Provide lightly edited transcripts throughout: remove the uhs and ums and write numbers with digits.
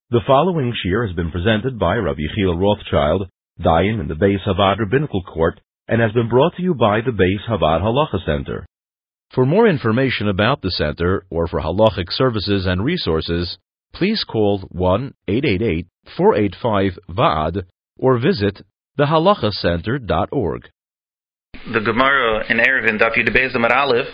The following shir has been presented by Rabbi Yechiel Rothschild, Dayan in the Beis Havad Rabbinical Court, and has been brought to you by the Beis Havad Halacha Center. For more information about the center or for halachic services and resources, please call 1-888-485-VAAD or visit thehalachacenter.org. The Gemara in Eruvin, Daf Yud Beis Amud Aleph,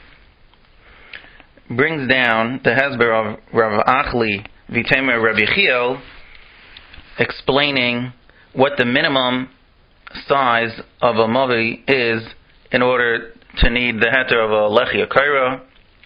brings down the Hesber of Rav Achli V'Temer Rabbi Yechiel, explaining what the minimum size of a mavi is in order to need the heter of a lechi akaira.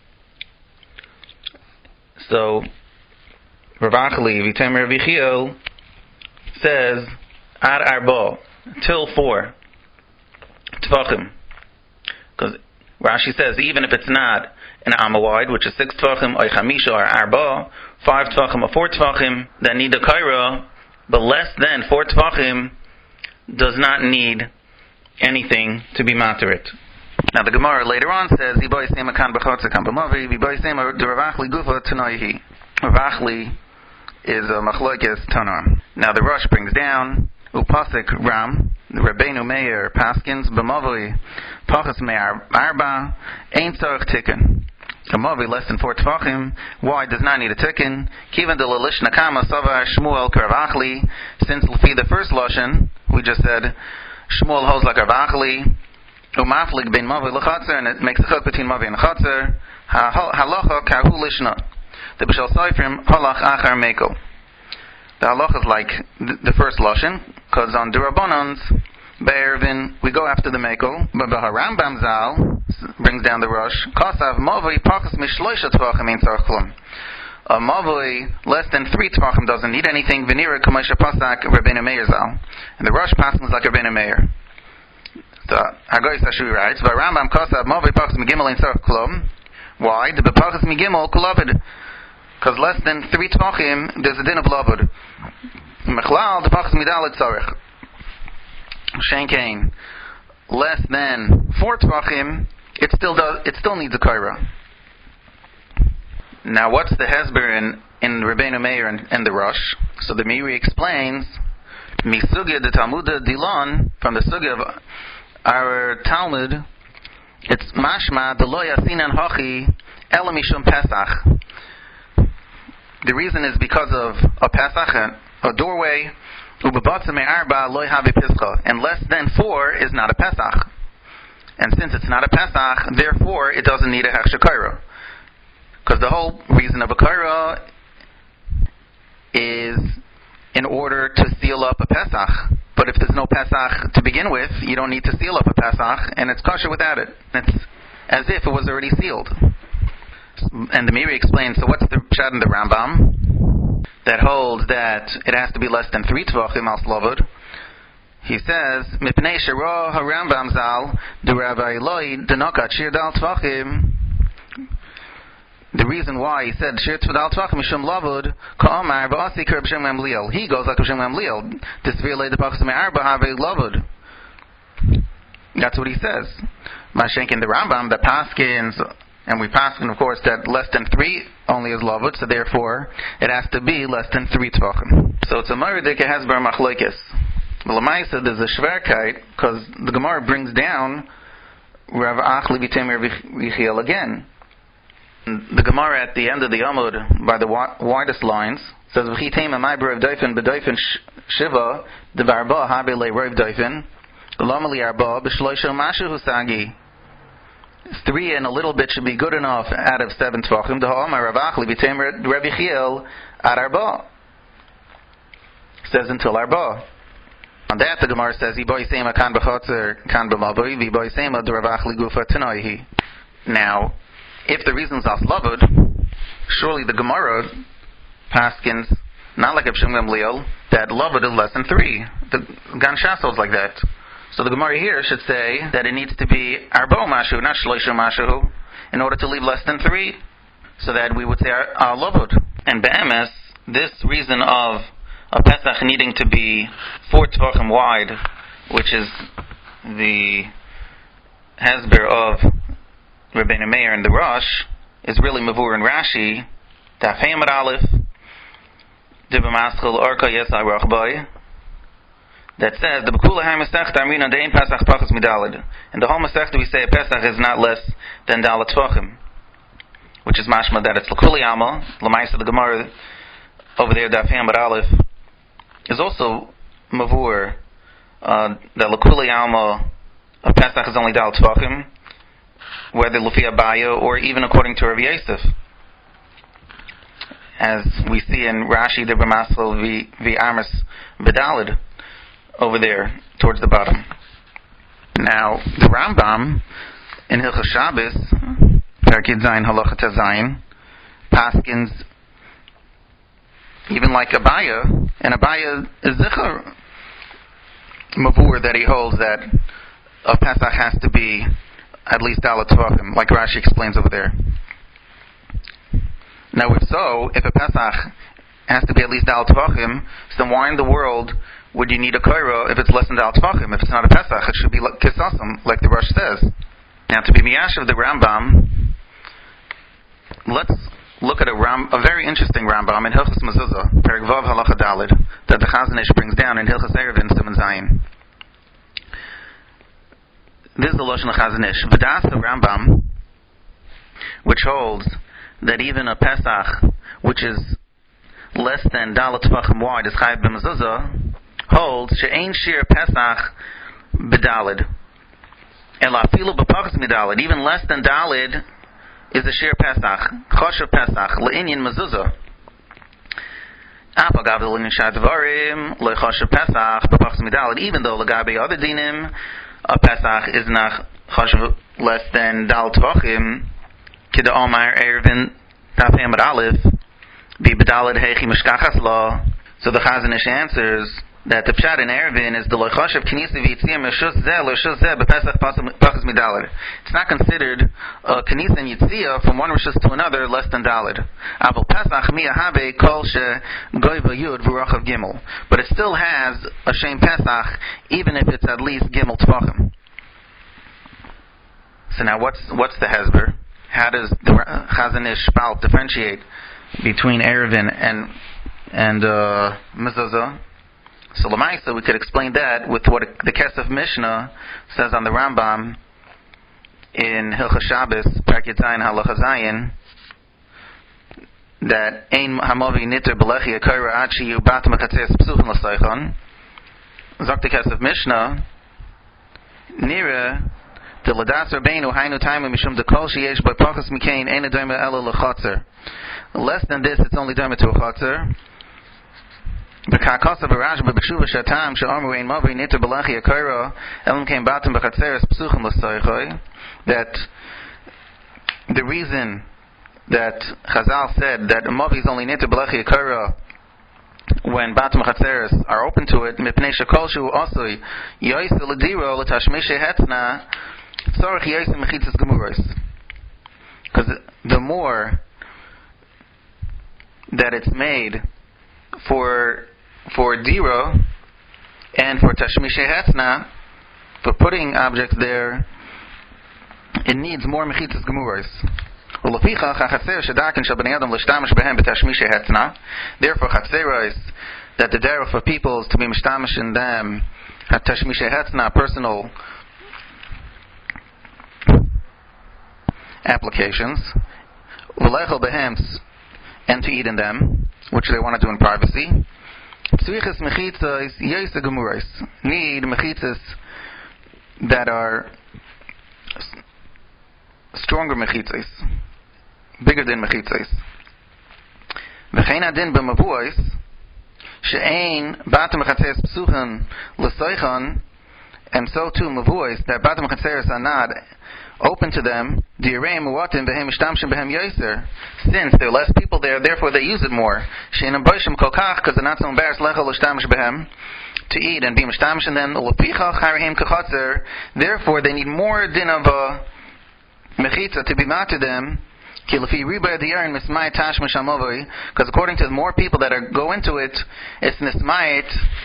So Rav Achli V'Temer Rabbi Yechiel says ad arba, till 4 tvachim, because Rashi says even if it's not an amma wide, which is 6 tvachim, or chamisha or arba, 5 tvachim or 4 tvachim, that need a kaira, but less than 4 tvachim does not need anything to be materit. Now the Gemara later on says, Yiboy sema kan b'chotze kan b'mavi, Yiboy sema de Rav Achli gufa tanoihi. Rav Achli is a machlokes tanar. Now the Rosh brings down, upasik ram, the Rabbeinu Meir paskins, b'mavi, pachas me'ar arba, ein tzarech tikkun. A mavi less than 4 tvachim, why does not need a tikkun? Kivan de l'lish nakama savar Shmuel k'Rav Achli, since l'fi the first lashon, we just said, Shmuel holds like Rav Achli, umaflik ben mavi l'chatzer, and it makes a chut between mavi and chatzer, halacha kahu lishna. The b'shal seifrim halach achar meko. The halacha is like the first lashon, because on Durabonans, Be'ervin, we go after the Meko, but the Rambam Zal brings down the Rosh, Kosav Mavoi Pakas Mishloisha Tvachim Ein Tzarech Klum. A Mavoi less than 3 Tvachim doesn't need anything, Venira Kamesha Pasak Rabbeinu Meir Zal. And the Rosh passes like Rabbeinu Meir. So, Hagoy Sashui writes, but Rambam Kosav Mavoi Pakas Migimel Ein Tzarech Klum. Why? The Pakas Migimel Kulaved. Because less than 3 Tvachim, there's a din of Lavud. Mechlal, the Pakas Midalet Tzarech. Shankain, less than 4 tvachim, it still needs a kaira. Now, what's the hesber in Rabbeinu Meir and the Rosh? So the Meiri explains, Misugya de Talmuda Dilon, from the sugya of our Talmud, it's mashma de lo yasinan hachi ela mishum Pesach. The reason is because of a Pesach, a doorway. And less than 4 is not a Pesach. And since it's not a Pesach, therefore it doesn't need a Hechsher Kaira. Because the whole reason of a Kaira is in order to seal up a Pesach. But if there's no Pesach to begin with, you don't need to seal up a Pesach, and it's kosher without it. It's as if it was already sealed. And the Meiri explains, so what's the pshat in the Rambam that holds that it has to be less than 3 tvachim al slavud? He says, Mipnei shero harambam zal du Rabbi Eloi denokat shir dal tvachim. The reason why he said shir dal tvachim mishum lavud ka'amar ba'asi kerb shem gamliel. He goes like Shem Gamliel. Tisvir le depachas me'arba have lavud. That's what he says. Mashenk in the Rambam, the paskins. And we paskin, of course, that less than 3 only is lavud, so therefore it has to be less than 3 tvachim. So it's a Maridike Hesber Machlokes. Well, Lamaisa, there's a Shverkeit, because the Gemara brings down Rav Achli V'Temer Yechiel again. The Gemara at the end of the Amud, by the widest lines, says V'chitema Ma'ber Rav Doifin B'Doifin Shiva D'Varba Habe Le Rav Doifin L'Amali Arba B'Shloisha Mashu Husagi. 3 and a little bit should be good enough out of 7 tvachim. The Ha'amar Rav Achli V'Temer Rabbi Yechiel ad arba. Says until arba. On that the Gemara says, Yiboy sema kan b'chotzer kan b'mavoi, Yiboy sema de Rav Achli gufa tanoihi. Now, if the reason's as lavud, surely the Gemara paskins, not like Shem Gamliel, that lavud is less than 3. The Gan Shas holds like that. So the Gemara here should say that it needs to be arbo mashu, not shloisha mashu, in order to leave less than 3, so that we would say our lavud. And be'emes, this reason of a Pesach needing to be 4 tvachim wide, which is the hesber of Rabbeinu Meir and the Rosh, is really Mavur and Rashi, Daf Hey Amud Aleph, Dibamaschel Orka Yesai Rachboy, that says the Bekula Hai Masechta Amrina Dein Pesach Pachas Midalid. In the whole Masechta we say a Pesach is not less than Dalet Tvachim, which is mashma that it's L'Kuli Alma, L'Maisa the Gemara over there, Daf Hamad Aleph, is also Mavur, that L'Kuli Alma of Pesach is only Dalet Tvachim, whether Lufi Abaya or even according to Rabbi Yosef, as we see in Rashi the B'Masel v. Amos B'Dalid over there towards the bottom. Now the Rambam in Hilchos Shabbos, Perkid Zayin Halacha Tazayin, paskins even like Abaya, and Abaya is Zichar Mavur that he holds that a Pesach has to be at least Dalet Tvachim, like Rashi explains over there. Now if a Pesach has to be at least Dalet Tvachim, so then why in the world would you need a Kaira if it's less than Dalet Tvachim? If it's not a Pesach, it should be Kisasam, like the Rosh says. Now to be Miyash of the Rambam, let's look at a very interesting Rambam in Hilchos Mezuzah, Perek Vav Halacha Daled, that the Chazon Ish brings down in Hilchos Eruvin Siman Zayin. This is the Lashon of Chazon Ish. V'das the Rambam, which holds that even a Pesach, which is less than Dalet Tvachim wide, is Chayav b'Mezuzah, holds she'ein shir Pesach b'Daled. Ela afilu b'Pachas midaled, even less than Daled is a shir Pesach, Choshev Pesach, le'inyan Mezuzah. Apa gav l'inyan shad dvarim, le'Choshev Pesach b'Pachas midaled, even though l'gabe other dinim, a Pesach is not Choshev less than Dalet Tvachim, Kida Omar Eruvin Daf Hamad Aleph, Bi B'Daled Heichi Mishkachas Law. So the Chazon Ish answers that the Pshat in Eruvin is the Lochashav Knisa V'Yitziyah Meshus Zeh Loshus Zeh B'Pesach Pachas Midaled. It's not considered a Knisa and Yitziyah from one Rishus to another less than Daled. Aval Pesach Miyahabe Kol She Goyva Yud V'Rochav Gimel. But it still has a Shem Pesach even if it's at least Gimel Tvachim. So now what's the Hezber? How does the Chazon Ish Spalt differentiate between Eruvin and Mezuzah? So Lamaisa, we could explain that with what the Kesef Mishnah says on the Rambam in Hilchos Shabbos, Perkid Zayin Halacha Zayin, that Ein Hamavi Niter Belechi Akira Achi Yu Bat Mechatzeres Psuchim L'Seichon. Zok the Kesef Mishnah, Nira the Ladas Rabbeinu Hainu Taimim Mishum Dekol Sheyesh By Pachas Mikain Ein Adayma Ela L'Chotzer. Less than this, it's only dayma to a chotzer. B'ka'kosa b'rashba b'shuva shatam she'amru ein mavi niter b'lachi akira elam kein batim b'chatzeres psuchim l'soichoi. That the reason that Chazal said that a mavi is only niter b'lachi akira when batim b'chatzeres are open to it, mipnei shekol shu osoi yoyse l'diro l'tashmishe hetzna tzorich yoyse mechitzas gemuros. Because the more that it's made for diro and for tashmishe hetzna, for putting objects there, it needs more mechitzas gemuros. Therefore, chatzeros, that the derech for people is to be mishtamish in them, tashmishe hetzna, personal applications, v'lechel behems, and to eat in them, which they want to do in privacy. Tzrichas mechitzas yoyse gemuros, need mechitzas that are stronger mechitzas, bigger than mechitzas. V'chein adin b'mavuos she'ein batim chatzeres psuchen l'soichon, and so too mavuos that batim chatzeres are not open to them, since there are less people there, therefore they use it more. Because they're not so embarrassed to eat and be mishtamish in them. Therefore they need more din of a mechitza to be mad to them. Because according to the more people that go into it, it's nismayit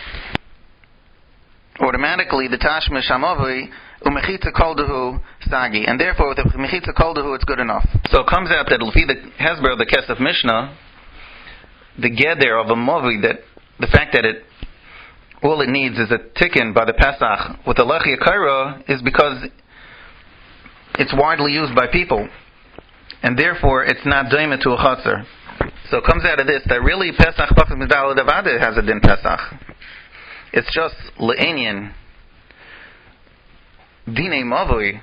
automatically the tashmish hamovi umechitza koldahu sagi, and therefore with the mechitza koldahu it's good enough. So it comes out that Lefi the Hezber, the Kesef Mishnah, the geder of a mavi, that the fact that all it needs is a tikkun by the Pesach with the Lechi Akaira, is because it's widely used by people, and therefore it's not doima to a chatzar. So it comes out of this that really Pesach Pasuk Midalad Avada has a din Pesach. It's just le'inyan Dinei Mavui,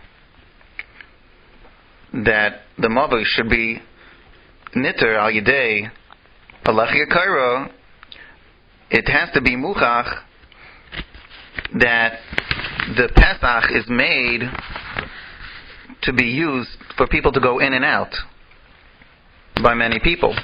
that the Mavui should be Nitter al Yidei Lechi Akaira. It has to be Muchach that the Pesach is made to be used for people to go in and out by many people,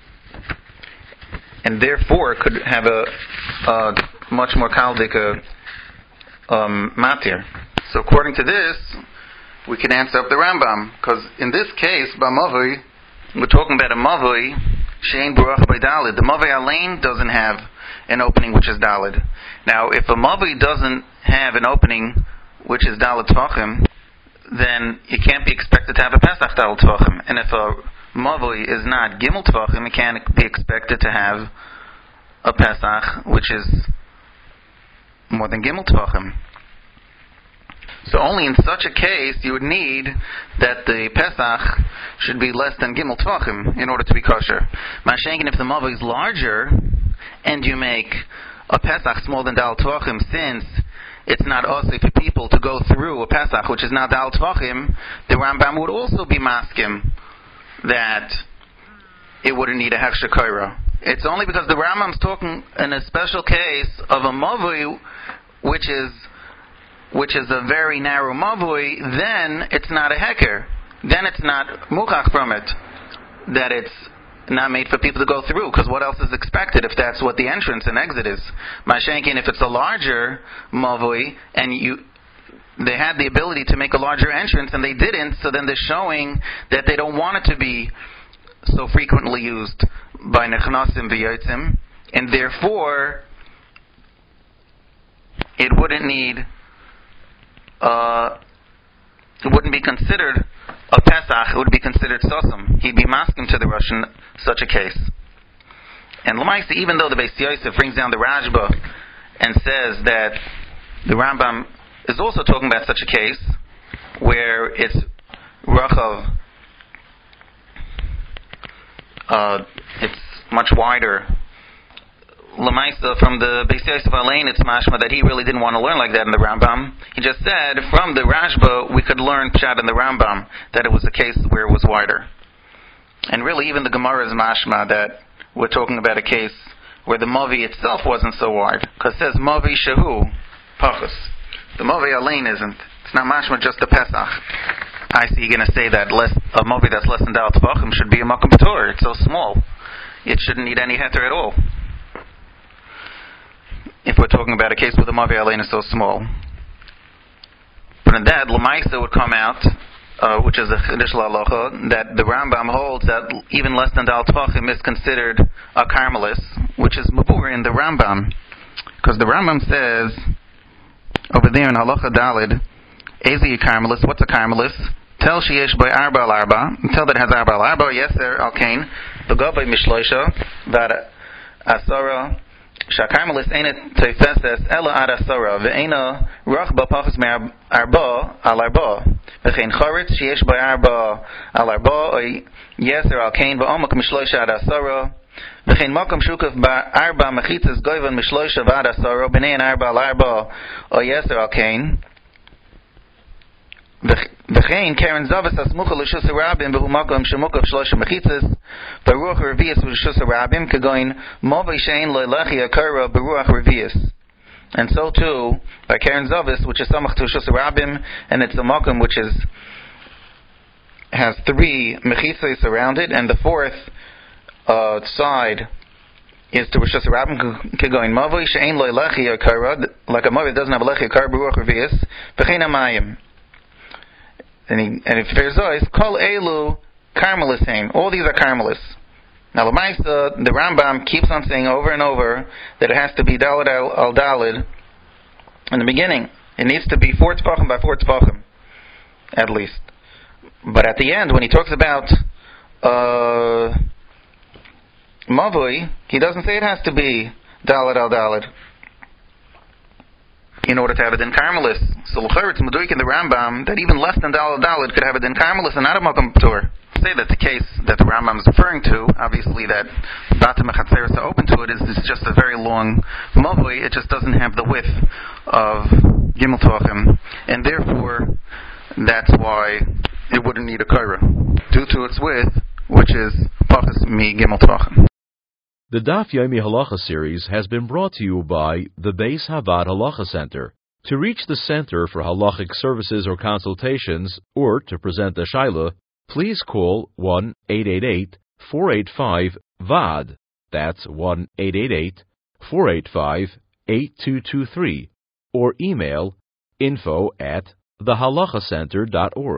and therefore could have a much more kaldik matir. So according to this, we can answer up the Rambam, because in this case, b'mavui, we're talking about a mavui she'ein buruch b'dalid. The mavui alain doesn't have an opening which is dalid. Now, if a mavui doesn't have an opening which is dalid tvachim, then you can't be expected to have a Pesach dalid tvachim. And if a mavui is not gimel tvachim, it can't be expected to have a Pesach which is more than gimel tvachim. So only in such a case you would need that the Pesach should be less than gimel tvachim in order to be kosher. Mashenkin, if the mavui is larger and you make a Pesach smaller than dal tvachim, since it's not also for people to go through a Pesach which is not dal tvachim, the Rambam would also be maskim that it wouldn't need a hechsher kaira. It's only because the Rambam's talking in a special case of a mavui which is a very narrow mavui, then it's not a heker. Then it's not muchach from it that it's not made for people to go through, because what else is expected if that's what the entrance and exit is? Mashenkin, if it's a larger mavui and they had the ability to make a larger entrance and they didn't, so then they're showing that they don't want it to be so frequently used by nechnasim v'yotzim, and therefore it wouldn't need it wouldn't be considered a Pesach, it would be considered sosum. He'd be masking to the Russian such a case. And Lamaisa, even though the Beis Yosef brings down the Rajba and says that the Rambam is also talking about such a case where it's Rachav, it's much wider. Lamaisa, from the Beis Yosef Alain, it's mashma that he really didn't want to learn like that in the Rambam. He just said, from the Rashba, we could learn Pshat in the Rambam, that it was a case where it was wider. And really, even the Gemara is mashma that we're talking about a case where the Mavi itself wasn't so wide. Because it says, Mavi Shehu, Pachus. The Mavi Alain isn't. It's not mashma just the Pesach. I see you're going to say that a Mavi that's less than Dal Tvachim should be a Makom P'tor. It's so small. It shouldn't need any heter at all. If we're talking about a case where the Mavi Alain is so small. But in that, Lamaisa would come out, which is a Chiddush L'Halacha, that the Rambam holds that even less than Dal Tvachim is considered a Carmelis, which is Mabur in the Rambam. Because the Rambam says, over there in Halacha Dalid, Ezi Carmelis, what's a Carmelis? Tell sheyesh by arba al arba, tell that it has arba al arba, yeser al kain, v'gavay mishloisha, v'ada asara, שהקרמליס אינה תופסת אלא עד עשרה ואינה רחבה פחות מארבע על ארבע וכן חורץ שיש בה ארבע על ארבע או יסר על קין ועומק משלושה עד עשרה וכן מקום שוקף בארבע מחיצס גויבן משלושה ועד עשרה ביניהן ארבע על ארבע או יסר על קין וכן קרן זבס הסמוכה לשוס הרבים והוא מקום שמוקף שלושה מחיצס ברוח רביעס ולשוס הרבים כגוין מובי שאין לו לחי הקרה ברוח רביעס. And so too, by Karen Zavis, which is samach to Shus Rabim, and it's a makom which has three mechitzos around it, and the fourth side is to Rishus Rabim kegoin mavoi she'ein lo lechi akara, like a mavoi doesn't have a lechi akara beruach revius, v'chein amayim. And if there's always kol elu karmelisain, all these are karmelis. Now the Rambam keeps on saying over and over that it has to be dalid al dalid in the beginning. It needs to be 4 tefachim by 4 tefachim, at least. But at the end, when he talks about Mavui, he doesn't say it has to be Daled al Daled in order to have a din karmelis. So l'chayr it's meduik in the Rambam that even less than Daled al Daled could have a din karmelis and not a makom p'tur. Say that the case that the Rambam is referring to, obviously that Batim Mechatzeres are open to it, is just a very long mavui. It just doesn't have the width of Gimel Tvachim, and therefore that's why it wouldn't need a kaira due to its width, which is Pachas Mi Gimel Tvachim. The Daf Yomi Halacha series has been brought to you by the Beis Havad Halacha Center. To reach the Center for Halachic Services or Consultations, or to present a Shaila, please call 1-888-485-VAD. That's 1-888-485-8223. Or email info@thehalachacenter.org.